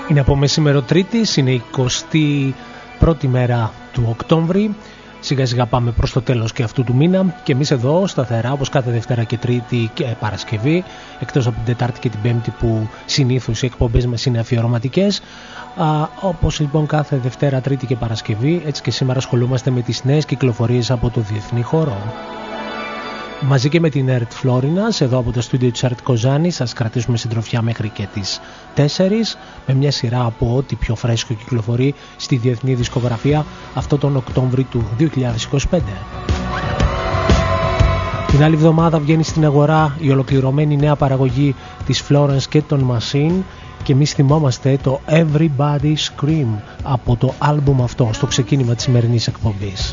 Είναι από μεσήμερο Τρίτης, είναι η 21η μέρα του Οκτώβρη. Σιγά σιγά πάμε προς το τέλος και αυτού του μήνα και εμείς εδώ σταθερά όπως κάθε Δευτέρα και Τρίτη και Παρασκευή, εκτός από την Τετάρτη και την Πέμπτη που συνήθως οι εκπομπές μας είναι αφιερωματικές. Όπως λοιπόν κάθε Δευτέρα, Τρίτη και Παρασκευή, έτσι και σήμερα ασχολούμαστε με τις νέες κυκλοφορίες από το διεθνή χώρο. Μαζί και με την ΕΡΤ Φλόρινας, εδώ από το στούντιο της ΕΡΤ Κοζάνη, σας κρατήσουμε συντροφιά μέχρι και τις 4 με μια σειρά από ό,τι πιο φρέσκο κυκλοφορεί στη διεθνή δισκογραφία αυτό τον Οκτώβρη του 2025. Την άλλη εβδομάδα βγαίνει στην αγορά η ολοκληρωμένη νέα παραγωγή της Florence και των Machine και εμείς θυμόμαστε το Everybody Scream από το άλμπουμ αυτό στο ξεκίνημα της σημερινής εκπομπής.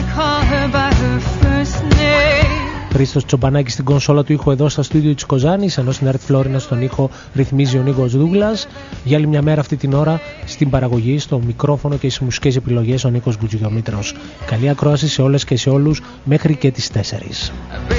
Χρήστος Τσομπανάκης στην κονσόλα του ήχου εδώ στα στούντιο της Κοζάνης, ενώ στην ΕΡΤ Φλόρινα στον ήχο ρυθμίζει ο Νίκος Δούγκλας. Για άλλη μια μέρα αυτή την ώρα στην παραγωγή, στο μικρόφωνο και στις μουσικές επιλογές ο Νίκος Μπουτζουγιομήτρος. Καλή ακρόαση σε όλες και σε όλους μέχρι και τις 4.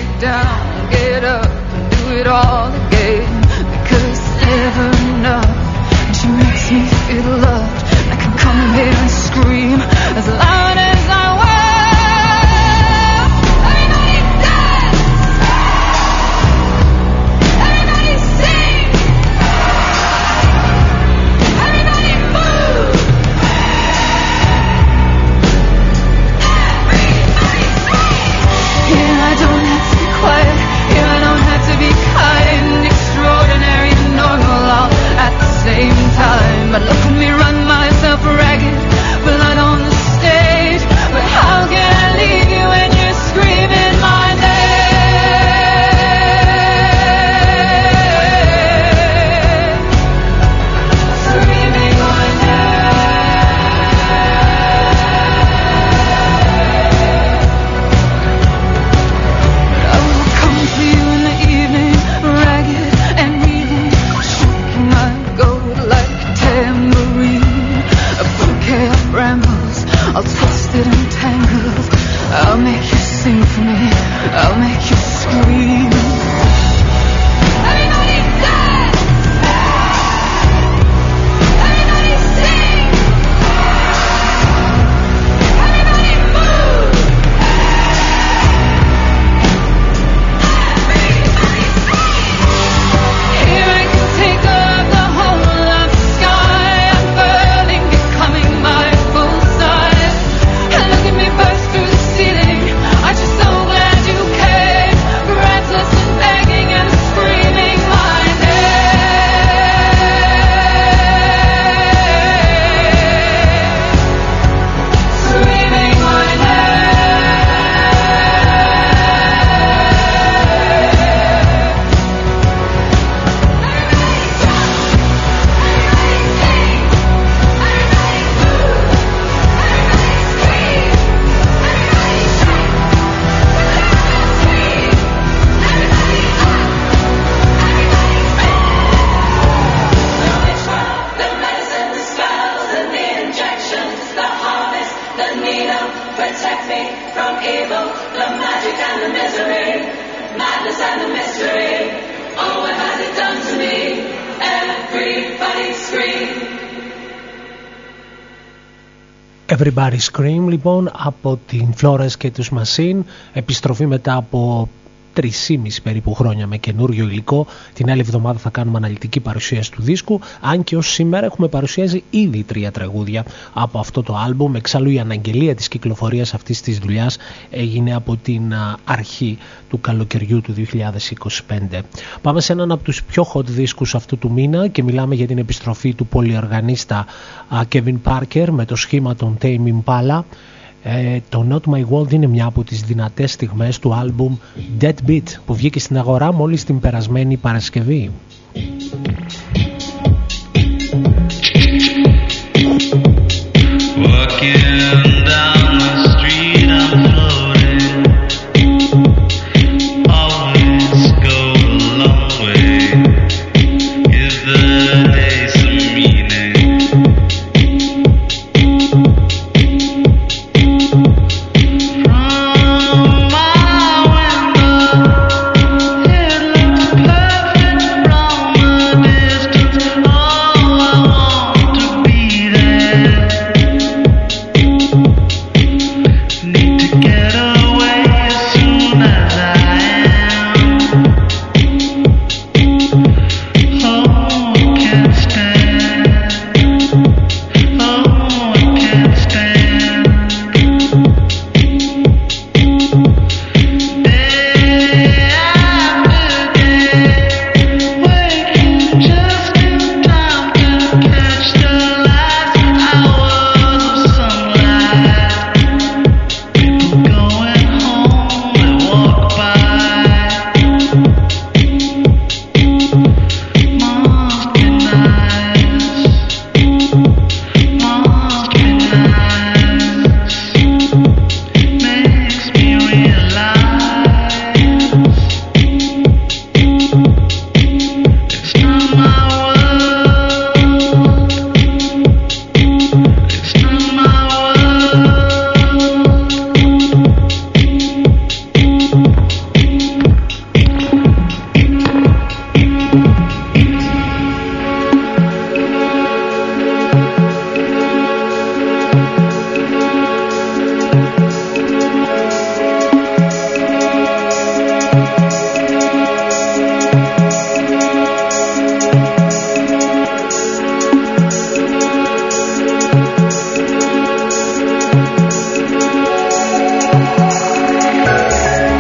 But look at me run myself ragged, but not on the stage. But how can I leave you when you're screaming my name? Screaming my name. I will come to you in the evening, ragged and reeling, shaking my gold like tambourine, a bouquet of brambles, I'll twist it and tangle. I'll make you sing for me, I'll make you scream. Everybody dance! Everybody sing! Everybody move! Everybody sing! Here I can take up the whole of the sky. I'm burning, becoming my full size. And look at me burst through the ceiling. Aren't you so glad you came? Breathless and begging and screaming my name. Screaming my protect me from evil, the magic and the misery, madness and the mystery. Oh, what has it done to me? Everybody scream. Everybody Scream λοιπόν από την Florence και τους Machine, επιστροφή μετά από 3,5 περίπου χρόνια με καινούριο υλικό. Την άλλη εβδομάδα θα κάνουμε αναλυτική παρουσίαση του δίσκου, αν και ως σήμερα έχουμε παρουσιάσει ήδη 3 τραγούδια από αυτό το άλμπουμ. Εξάλλου η αναγγελία της κυκλοφορίας αυτής της δουλειάς έγινε από την αρχή του καλοκαιριού του 2025. Πάμε σε έναν από τους πιο hot δίσκους αυτού του μήνα και μιλάμε για την επιστροφή του πολυοργανίστα Kevin Parker με το σχήμα των Tame Impala. Το Not My World είναι μια από τις δυνατές στιγμές του άλμπουμ Dead Beat που βγήκε στην αγορά μόλις την περασμένη Παρασκευή. From my window, it looks perfect from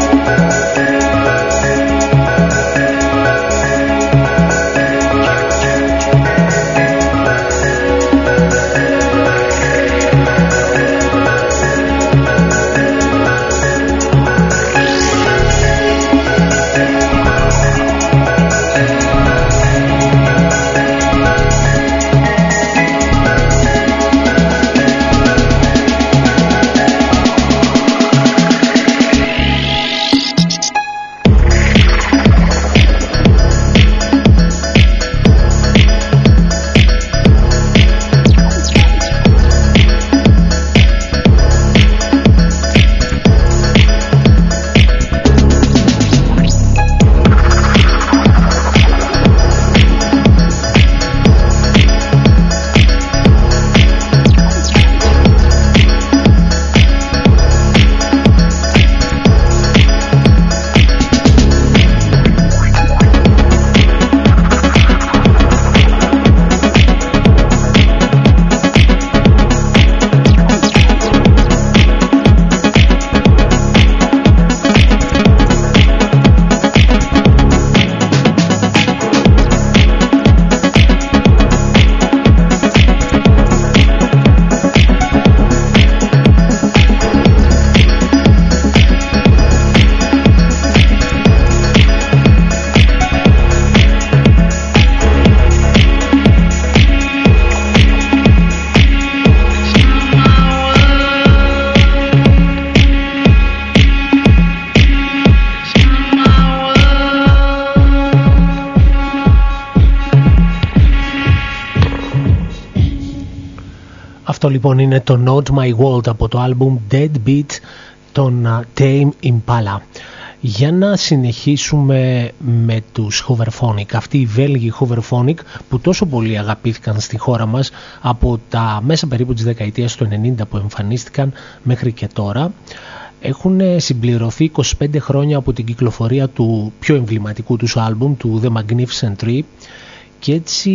Αυτό λοιπόν είναι το Not My World από το album Dead Beat των Tame Impala. Για να συνεχίσουμε με τους Hooverphonic, αυτοί οι Βέλγοι Hooverphonic που τόσο πολύ αγαπήθηκαν στη χώρα μας από τα μέσα περίπου της δεκαετίας του 90 που εμφανίστηκαν μέχρι και τώρα. Έχουν συμπληρωθεί 25 χρόνια από την κυκλοφορία του πιο εμβληματικού τους άλμπουμ, του The Magnificent Tree, και έτσι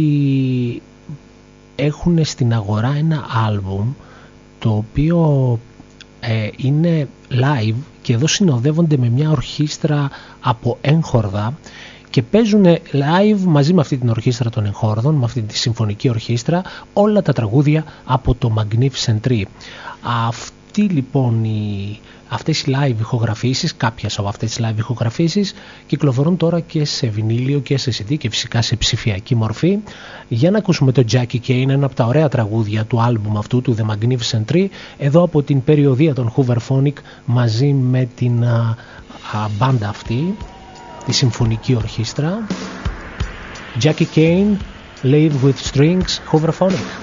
έχουν στην αγορά ένα άλμπουμ το οποίο είναι live, και εδώ συνοδεύονται με μια ορχήστρα από έγχορδα και παίζουν live μαζί με αυτή την ορχήστρα των εγχόρδων, με αυτή τη συμφωνική ορχήστρα, όλα τα τραγούδια από το Magnificent Tree. Αυτές οι live ηχογραφήσεις, κάποιες από αυτές τις live ηχογραφήσεις κυκλοφορούν τώρα και σε βινίλιο και σε CD και φυσικά σε ψηφιακή μορφή. Για να ακούσουμε το Jackie Kane, ένα από τα ωραία τραγούδια του άλμπουμ αυτού, του The Magnificent Tree, εδώ από την περιοδία των Hooverphonic μαζί με την μπάντα αυτή, τη συμφωνική ορχήστρα. Jackie Kane, Live with Strings, Hooverphonic.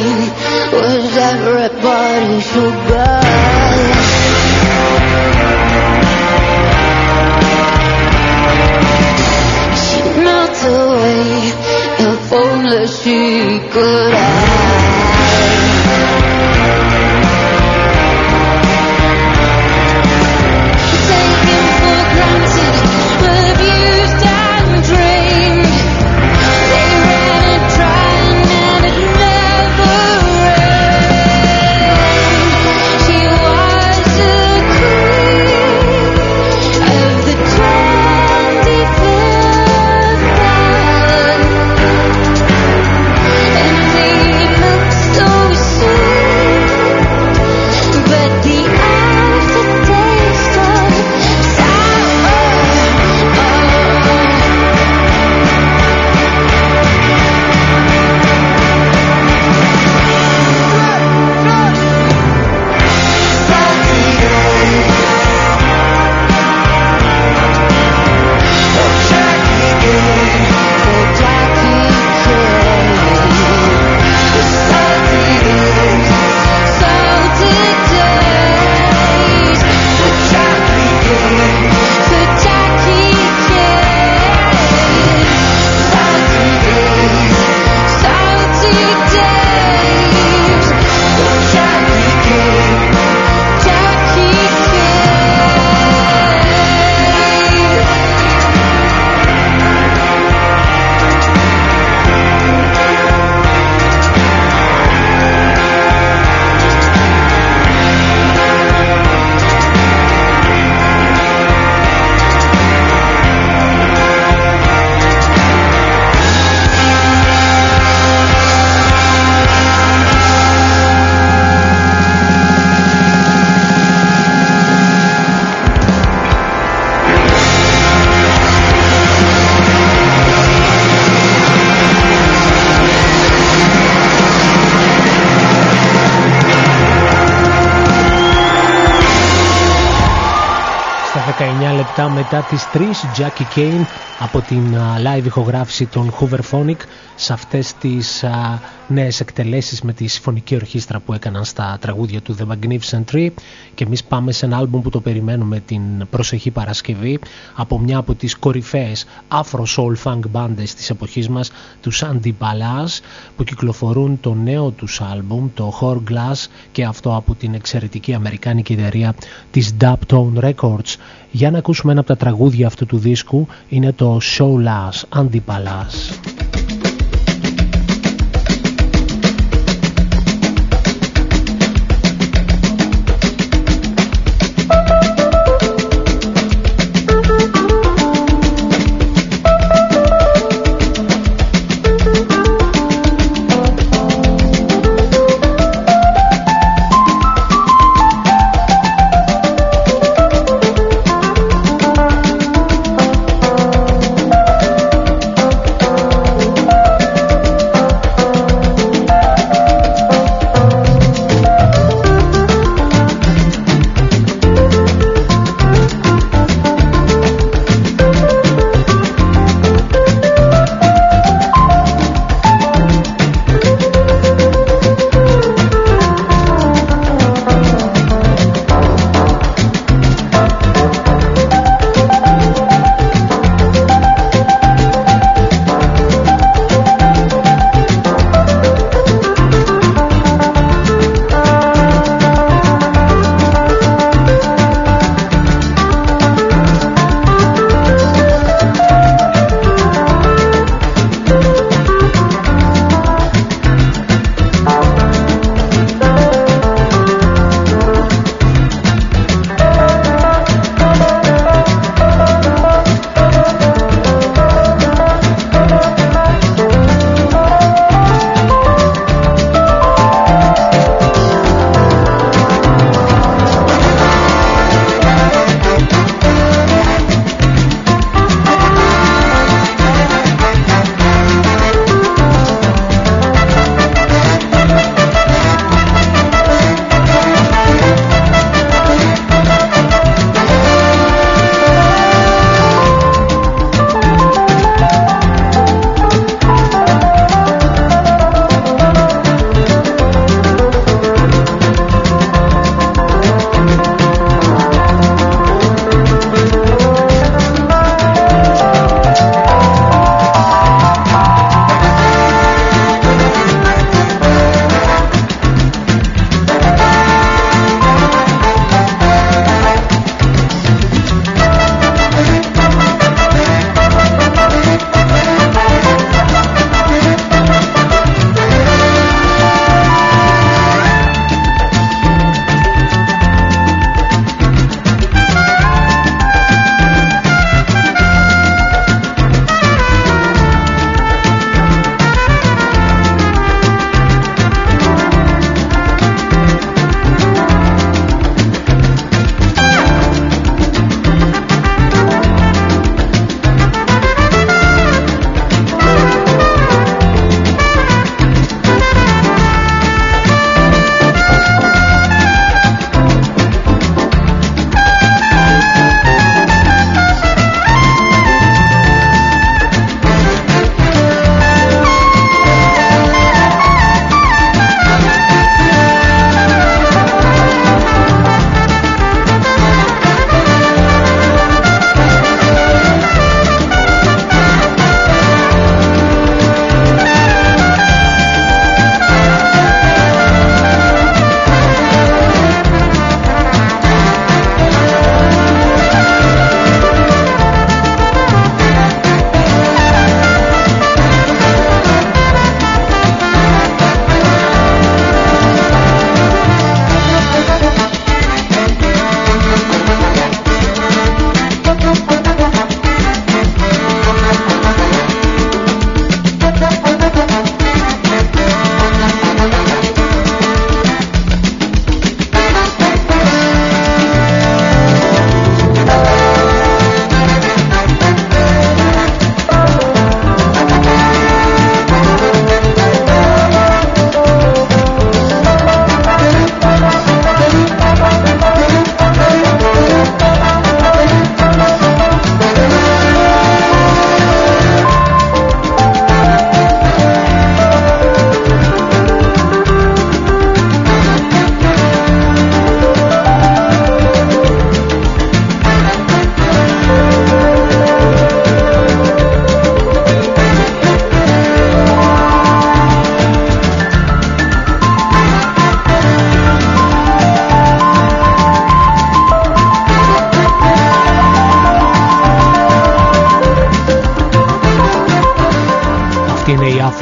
Was everybody so bad? She'd melt away if only she could taken for granted, abused and drained. They ran it dry and it never rained. She was a queen of the 25th hour, and they looked so sweet, but the aftertaste of μετά τις 3, Jackie Kane από την live ηχογράφηση των Hooverphonic σε αυτές τις νέες εκτελέσεις με τη συμφωνική ορχήστρα που έκαναν στα τραγούδια του The Magnificent Tree. Και εμείς πάμε σε ένα άλμπουμ που το περιμένουμε την προσεχή Παρασκευή από μια από τις κορυφαίες Afro Soul Funk μπάντες της εποχής μας, τους Andy Balaz, που κυκλοφορούν το νέο τους άλμπουμ, το Hourglass, και αυτό από την εξαιρετική αμερικάνικη εταιρεία της Dubtone Records. Για να ακούσουμε ένα από τα τραγούδια αυτού του δίσκου, είναι το Soulless, Andy Balaz.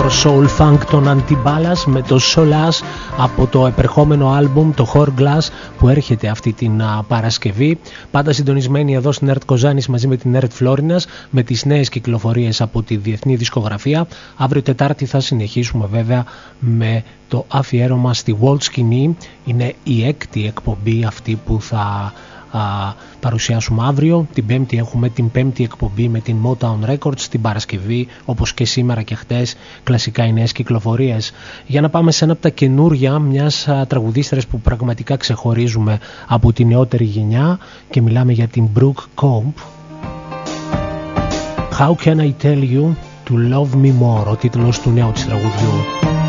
soul funk των Antibalas με το Solas από το επερχόμενο άλμπουμ το Hourglass που έρχεται αυτή την Παρασκευή. Πάντα συντονισμένοι εδώ στην ΕΡΤ Κοζάνης μαζί με την ΕΡΤ Φλόρινας με τις νέες κυκλοφορίες από τη διεθνή δισκογραφία. Αύριο Τετάρτη θα συνεχίσουμε βέβαια με το αφιέρωμα στη world σκηνή. Είναι η έκτη εκπομπή αυτή που θα παρουσιάσουμε αύριο. Την Πέμπτη έχουμε την πέμπτη εκπομπή με την Motown Records. Την Παρασκευή, όπως και σήμερα και χτες, κλασικά οι νέες κυκλοφορίες. Για να πάμε σε ένα από τα καινούρια μιας τραγουδίστρας που πραγματικά ξεχωρίζουμε από τη νεότερη γενιά και μιλάμε για την Brooke Cobb. How can I tell you to love me more, ο τίτλος του νέου της τραγουδιού.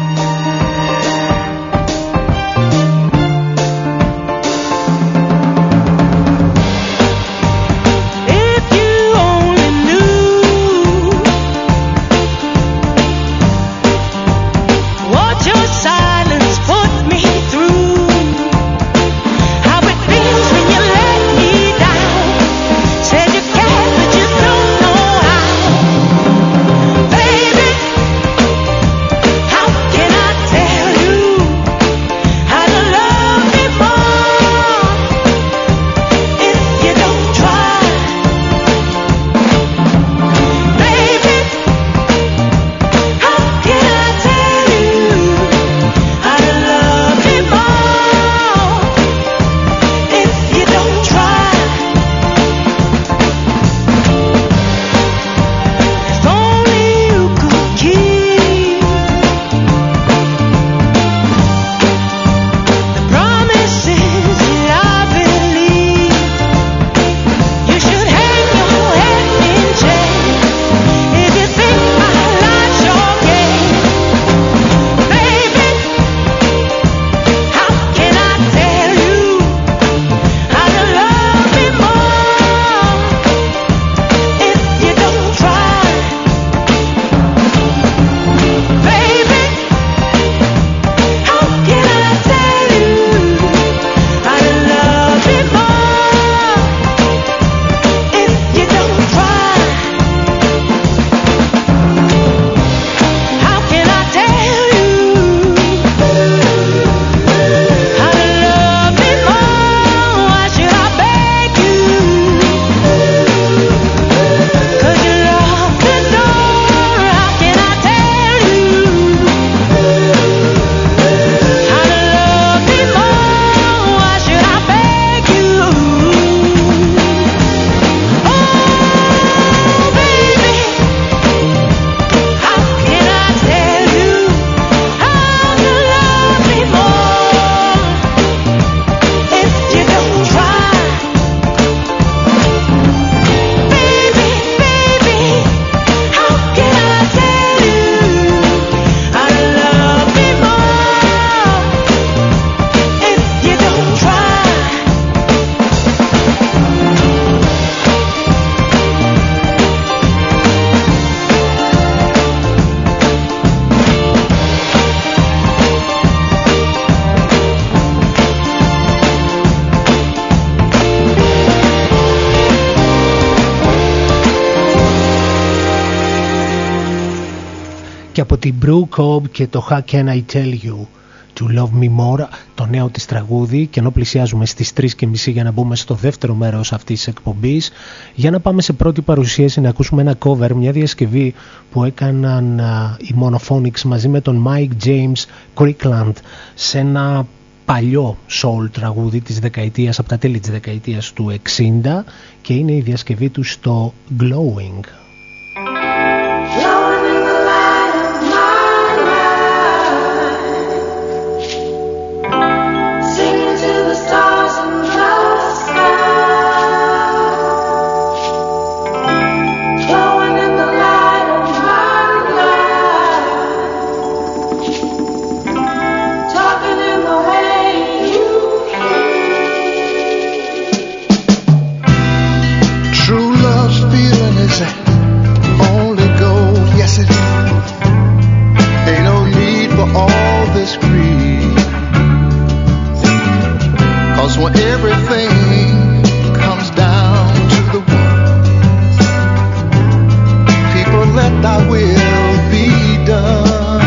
Και από την Brooke Cobb και το How Can I Tell You to Love Me More, το νέο της τραγούδι, και ενώ πλησιάζουμε στις 3:30 για να μπούμε στο δεύτερο μέρος αυτής της εκπομπής, για να πάμε σε πρώτη παρουσίαση να ακούσουμε ένα cover, μια διασκευή που έκαναν οι Monophonics μαζί με τον Mike James Crickland σε ένα παλιό soul τραγούδι της δεκαετίας, από τα τέλη της δεκαετίας του 60, και είναι η διασκευή του στο Glowing. Thy will be done.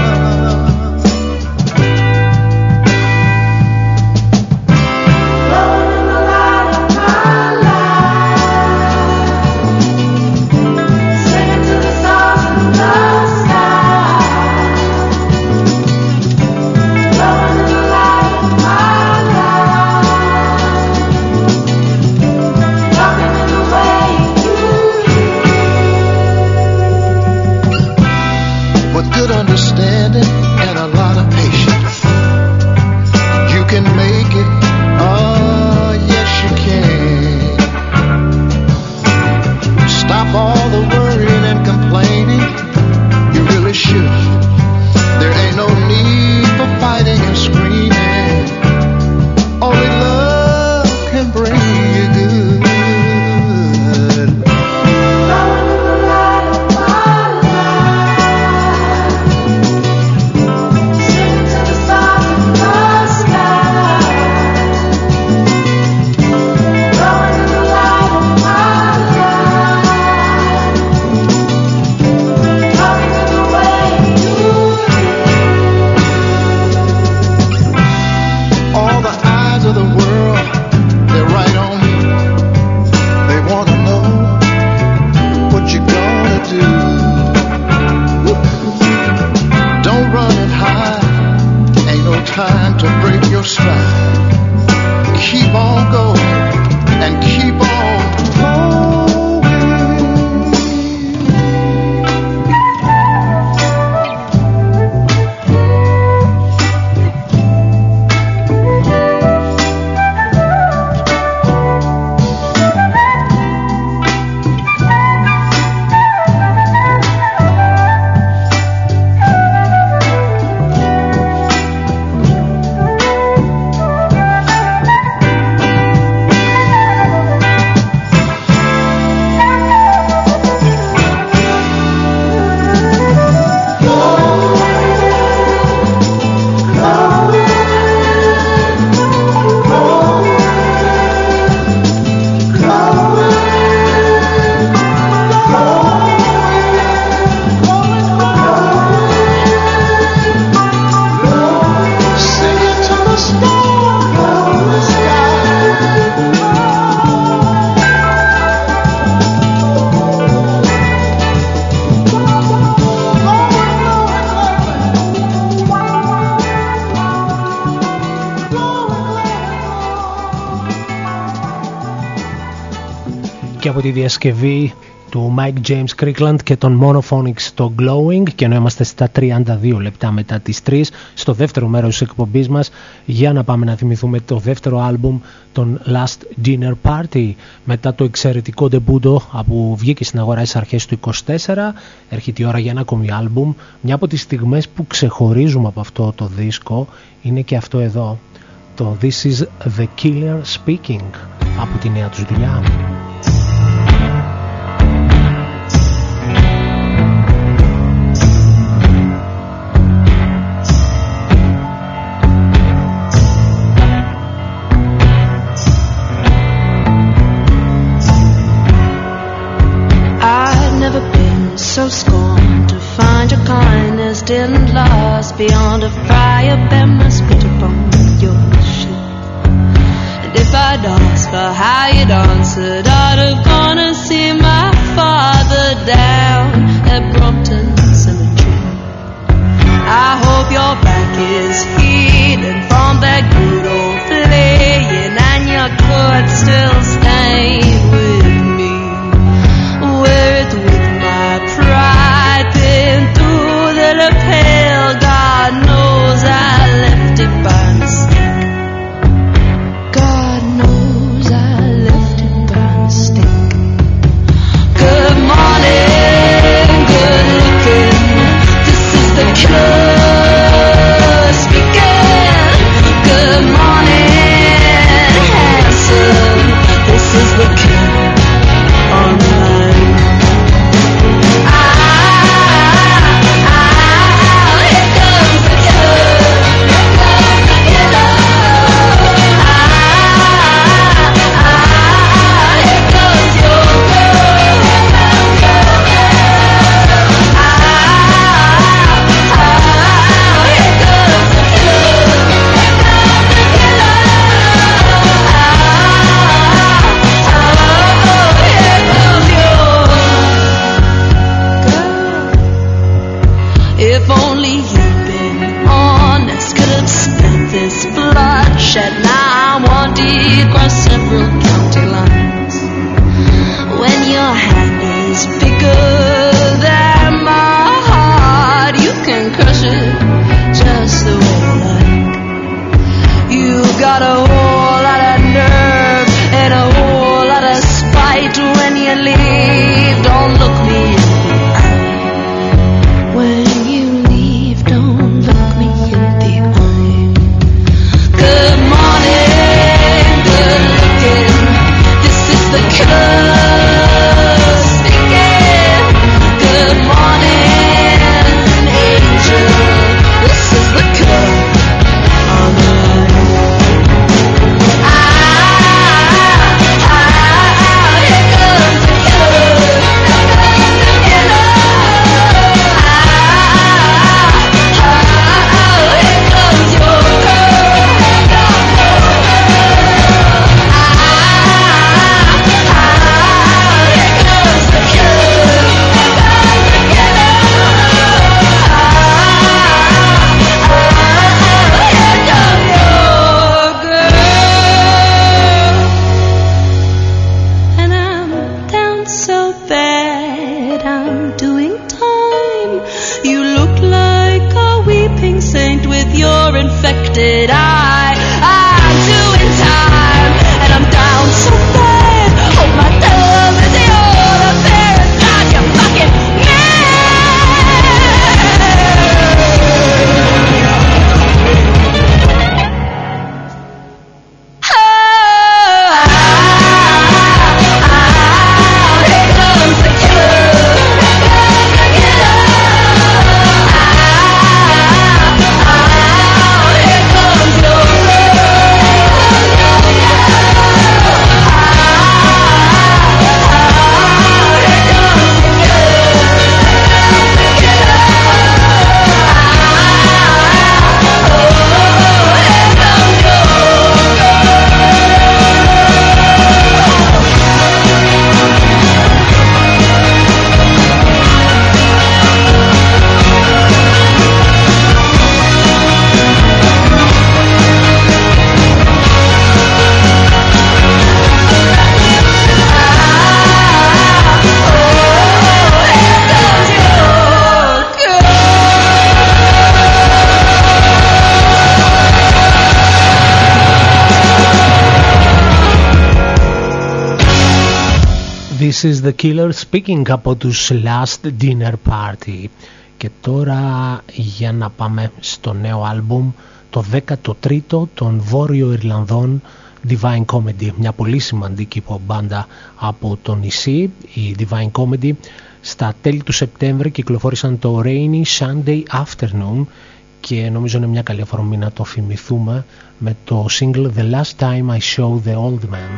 trying to break your stride. Keep on going and keep on going. Και από τη διασκευή του Mike James Crickland και των Monophonics στο Glowing, και ενώ είμαστε στα 32 λεπτά μετά τις 3 στο δεύτερο μέρος της εκπομπής μας, για να πάμε να θυμηθούμε το δεύτερο άλμπουμ των Last Dinner Party. Μετά το εξαιρετικό ντεμπούτο που βγήκε στην αγορά στις αρχές του 24, έρχεται η ώρα για ένα ακόμη άλμπουμ. Μια από τις στιγμές που ξεχωρίζουμε από αυτό το δίσκο είναι και αυτό εδώ, το This is the Killer Speaking, από τη νέα τους δουλειά. So scorned to find your kindness didn't last beyond a fire bend my spit upon your ship. And if I'd asked for how you'd answered, I'd have gone and seen my father down at Brompton Cemetery. I hope your back is healing from that good old playing, and you could still stay with me. Wear it with pride been through the lapel. God knows I left it by mistake. God knows I left it by mistake. Good morning, good looking. This is the killer speaking. Good morning, handsome. This is the killer online. If only you'd been honest, could have spent this bloodshed. Now I'm wanted across several county lines. When your hand is bigger than my heart, you can crush it just the way you like. You got a whole lot of nerve and a whole lot of spite. When you leave, don't look me in the eye. When you leave, don't look me in the eye. Good morning, good looking. This is the killer speaking. Good morning, angel. This is the killer. This is the Killer speaking από τους Last Dinner Party. Και τώρα για να πάμε στο νέο άλμπουμ, το 13ο των Βόρειο Ιρλανδών Divine Comedy, μια πολύ σημαντική pop μπάντα από το νησί. Η Divine Comedy στα τέλη του Σεπτέμβρη κυκλοφόρησαν το Rainy Sunday Afternoon και νομίζω είναι μια καλή αφορμή να το θυμηθούμε με το single The Last Time I Saw the Old Man.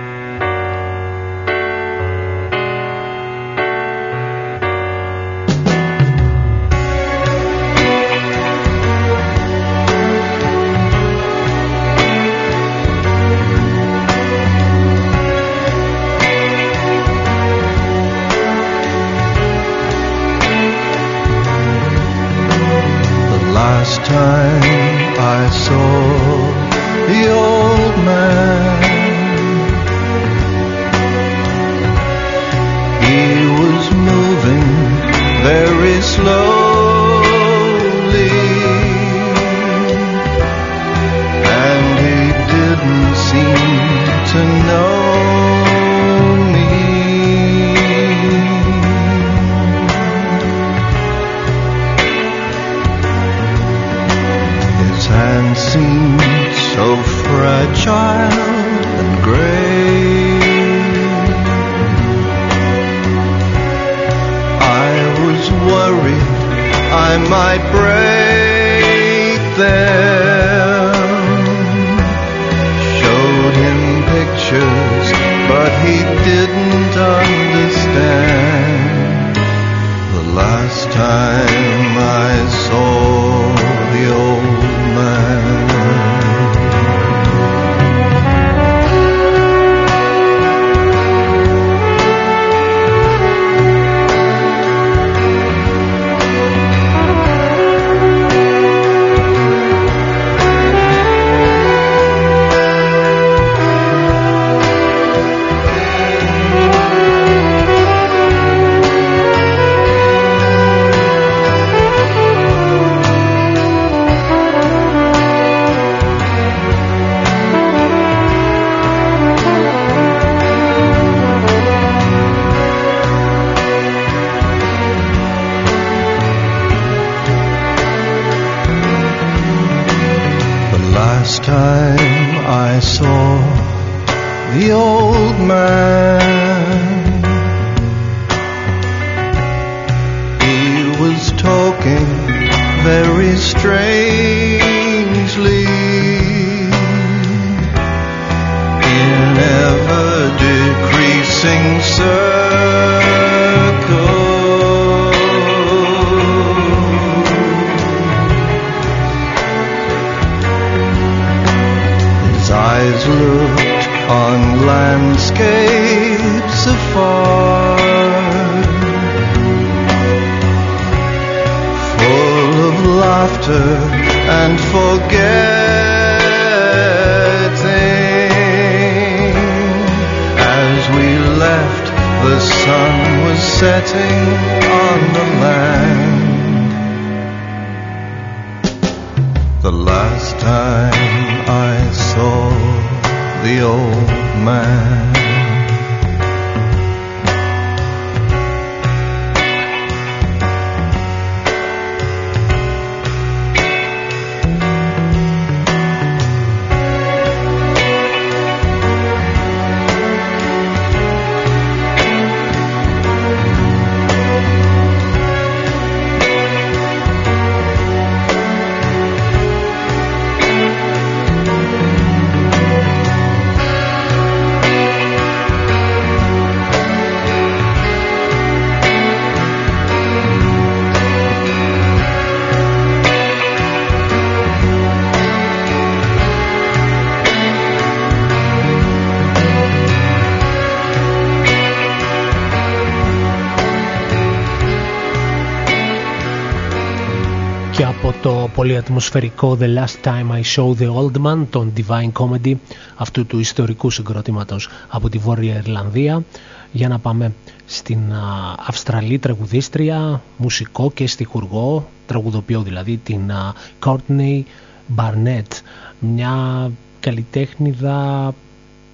Πολύ ατμοσφαιρικό The Last Time I Saw the Old Man, τον Divine Comedy, αυτού του ιστορικού συγκροτήματος από τη Βόρεια Ιρλανδία. Για να πάμε στην Αυστραλή τραγουδίστρια, μουσικό και στιχουργό, τραγουδοποιό δηλαδή, την Courtney Barnett, μια καλλιτέχνηδα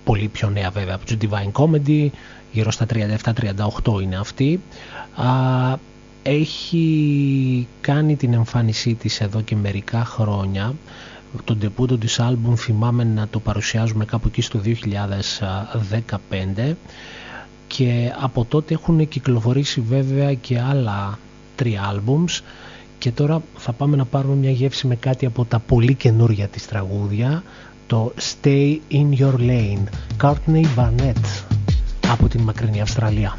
πολύ πιο νέα βέβαια από τους Divine Comedy, γύρω στα 37-38 είναι αυτή. Έχει κάνει την εμφάνισή της εδώ και μερικά χρόνια. Το ντεπούτο της άλμπουμ θυμάμαι να το παρουσιάζουμε κάπου εκεί στο 2015 και από τότε έχουν κυκλοφορήσει βέβαια και άλλα 3 άλμπουμς και τώρα θα πάμε να πάρουμε μια γεύση με κάτι από τα πολύ καινούρια της τραγούδια, το Stay in Your Lane, Courtney Barnett από την μακρινή Αυστραλία.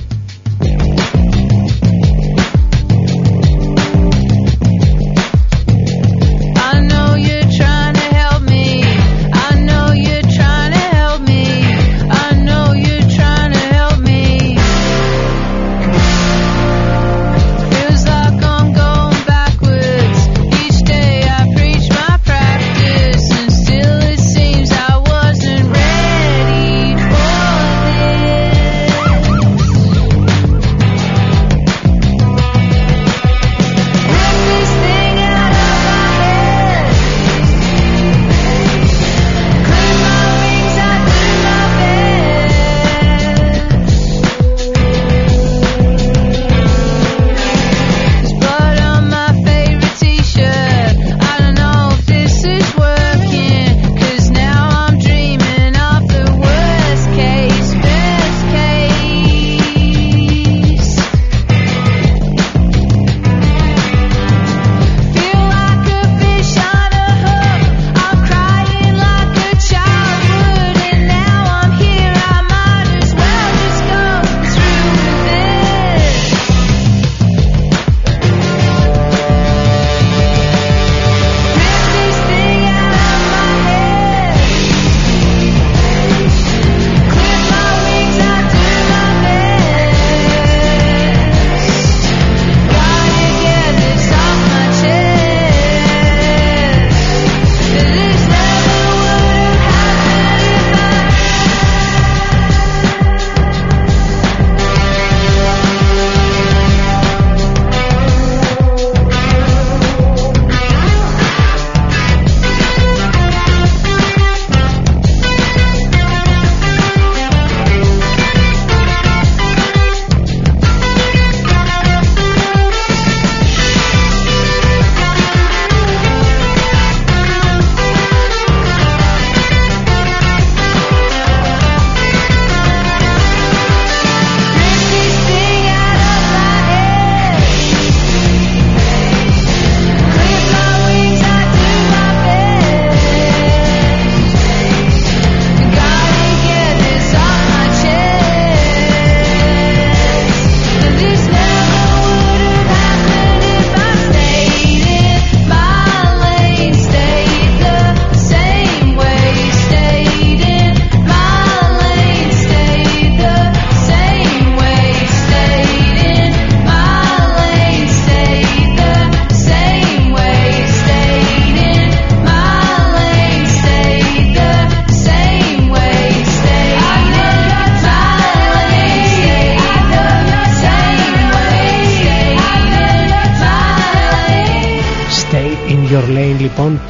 Λοιπόν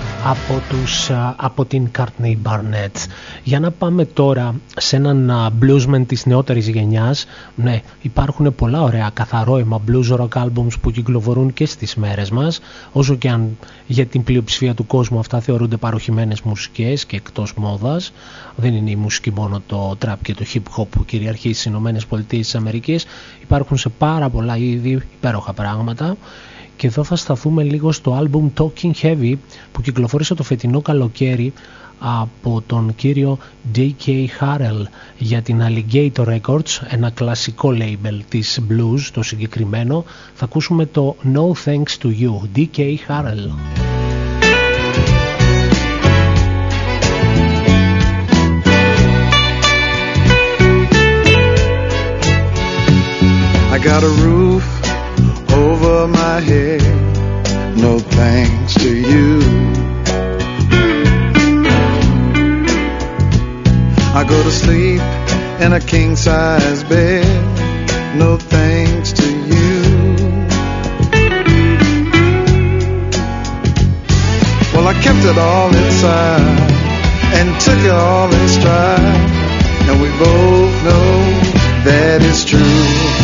από την Courtney Barnett. Για να πάμε τώρα σε έναν bluesman της νεότερης γενιάς. Ναι, υπάρχουν πολλά ωραία καθαρόαιμα blues rock albums που κυκλοφορούν και στις μέρες μας, όσο και αν για την πλειοψηφία του κόσμου αυτά θεωρούνται παροχημένες μουσικές και εκτός μόδας. Δεν είναι η μουσική μόνο το trap και το hip hop που κυριαρχεί στις ΗΠΑ. Υπάρχουν σε πάρα πολλά είδη υπέροχα πράγματα. Και εδώ θα σταθούμε λίγο στο album Talking Heavy που κυκλοφόρησε το φετινό καλοκαίρι από τον κύριο D.K. Harrell για την Alligator Records, ένα κλασικό label της blues το συγκεκριμένο. Θα ακούσουμε το No Thanks to You, D.K. Harrell. I got a roof over my head, no thanks to you. I go to sleep in a king-size bed, no thanks to you. Well, I kept it all inside and took it all in stride. and we both know that it's true.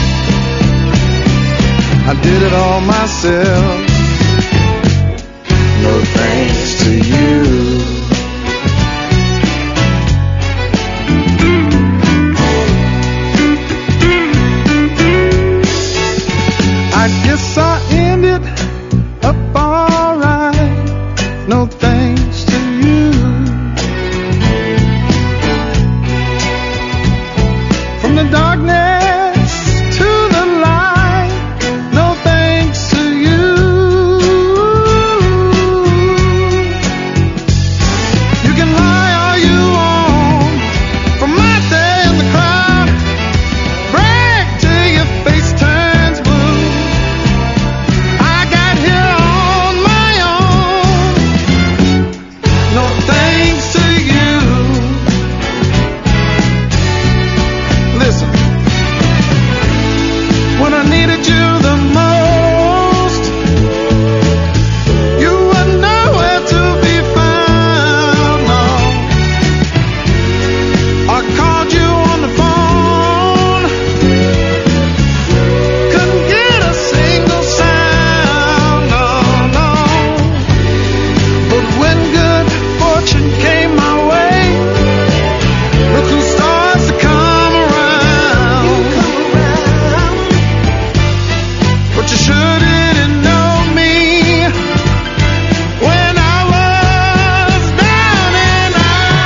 I did it all myself, no thanks to you. I guess I ended up alright, no thanks to you. From the darkness to the light, no thanks to you. You can lie all you want from my day in the crowd, brag till your face turns blue. I got here on my own, no thanks to you. Listen, when I needed you the most, you were nowhere to be found, no. I called you on the phone, couldn't get a single sound, no, no. But when good fortune came my way, look who starts to come around. But you sure didn't know me when I was down and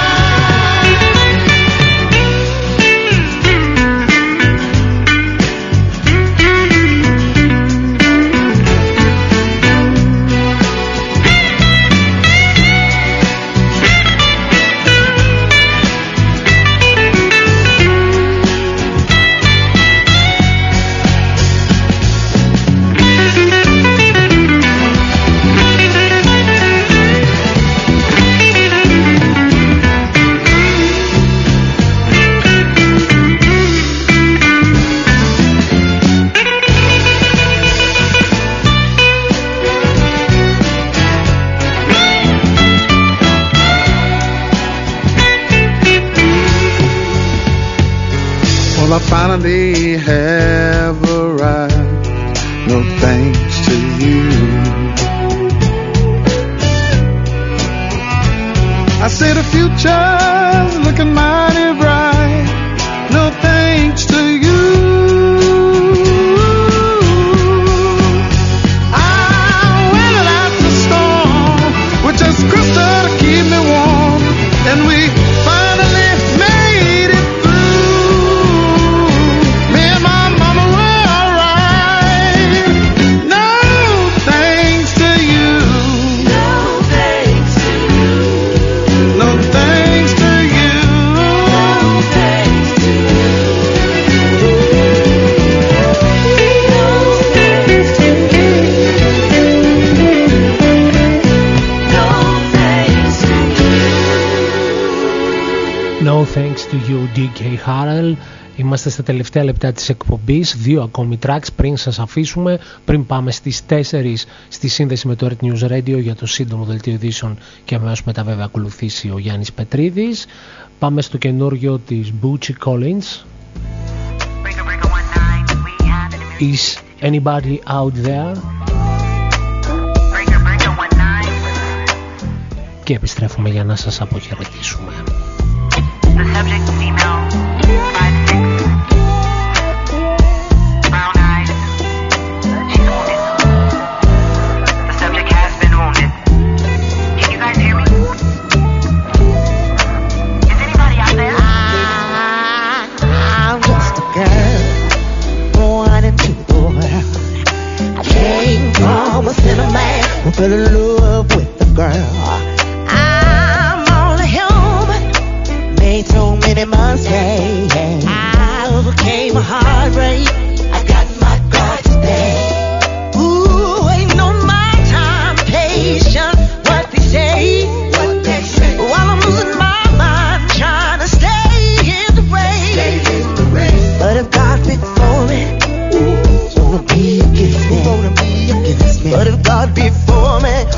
well, I finally have arrived, no thanks to you. I say the future's looking mighty bright, no thanks to you. I weathered out the storm with just crystal to keep me warm, and we finally made it through. Me and my mama were alright. No thanks to you. No thanks to you. No thanks to you. No thanks to you, DK Harrell. Είμαστε στα τελευταία λεπτά της εκπομπής, 2 ακόμη tracks πριν σας αφήσουμε, πριν πάμε στις 4 στη σύνδεση με το Earth News Radio για το σύντομο δελτίο ειδήσεων και αμέσως μετά βέβαια ακολουθήσει ο Γιάννης Πετρίδης. Πάμε στο καινούριο της Bootsy Collins. Is anybody out there? Και επιστρέφουμε για να σας αποχαιρετήσουμε. The subject female, 5'6", brown eyes. She's wounded. The subject has been wounded. Can you guys hear me? Is anybody out there? I'm just a girl born into the world. I came from a sinner man who fell in love with a girl. I'm only human, made so many mistakes. I overcame a heartbreak. I got my God to stay. Ooh, ain't no my time, patience. What they say, while I'm losing my mind, trying to stay in the race. But if God be for me, who's gonna be against me? But if God be for me,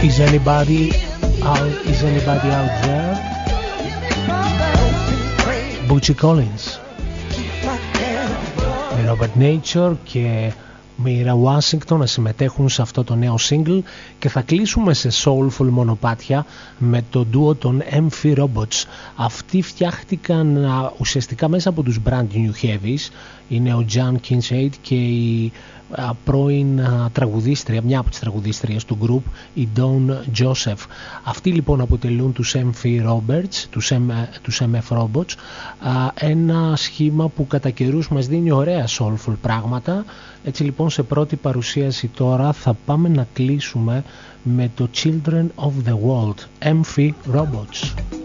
Is anybody out there? Butchie Collins, με Robert Nature και Mira Washington να συμμετέχουν σε αυτό το νέο single, και θα κλείσουμε σε soulful μονοπάτια με το ντουο των Emphy Robots. Αυτοί φτιάχτηκαν ουσιαστικά μέσα από τους Brand New Heavies. Είναι ο John Kincaid και η πρώην τραγουδίστρια, μια από τις τραγουδίστριες του group, η Dawn Joseph. Αυτοί λοιπόν αποτελούν τους Emphy Robots, τους MF Robots, ένα σχήμα που κατά καιρούς μας δίνει ωραία soulful πράγματα. Έτσι λοιπόν σε πρώτη παρουσίαση τώρα θα πάμε να κλείσουμε με το Children of the World, Emphy Robots.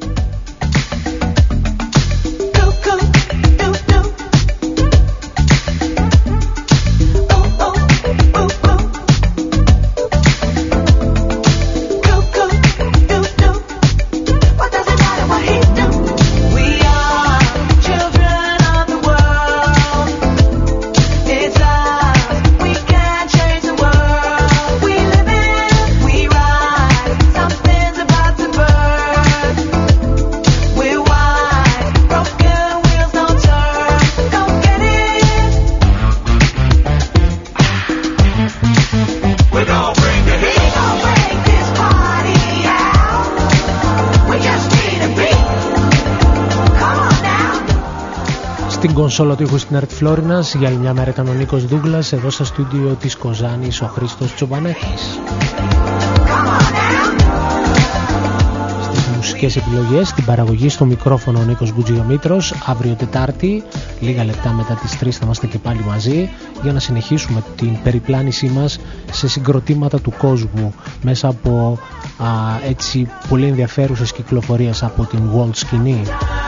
Στην κονσόλα του ήχου στην ΕΡΤ Φλόρινας για άλλη μια μέρα ήταν ο Νίκος Δούγκλας, εδώ στο στούντιο της Κοζάνης ο Χρήστος Τσομπανέκης. Στις μουσικές επιλογές, στην παραγωγή, στο μικρόφωνο ο Νίκος Γκουτζιομήτρος. Αύριο Τετάρτη, λίγα λεπτά μετά τις 3 θα είμαστε και πάλι μαζί για να συνεχίσουμε την περιπλάνησή μας σε συγκροτήματα του κόσμου μέσα από έτσι πολύ ενδιαφέρουσες κυκλοφορίες από την world σκηνή.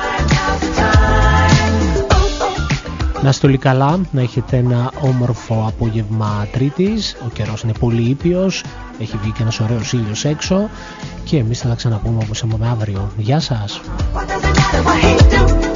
Να είστε όλοι καλά, να έχετε ένα όμορφο απόγευμα Τρίτης. Ο καιρός είναι πολύ ήπιος, έχει βγει και ένας ωραίος ήλιος έξω και εμείς θα τα ξαναπούμε όπως είπαμε αύριο. Γεια σας!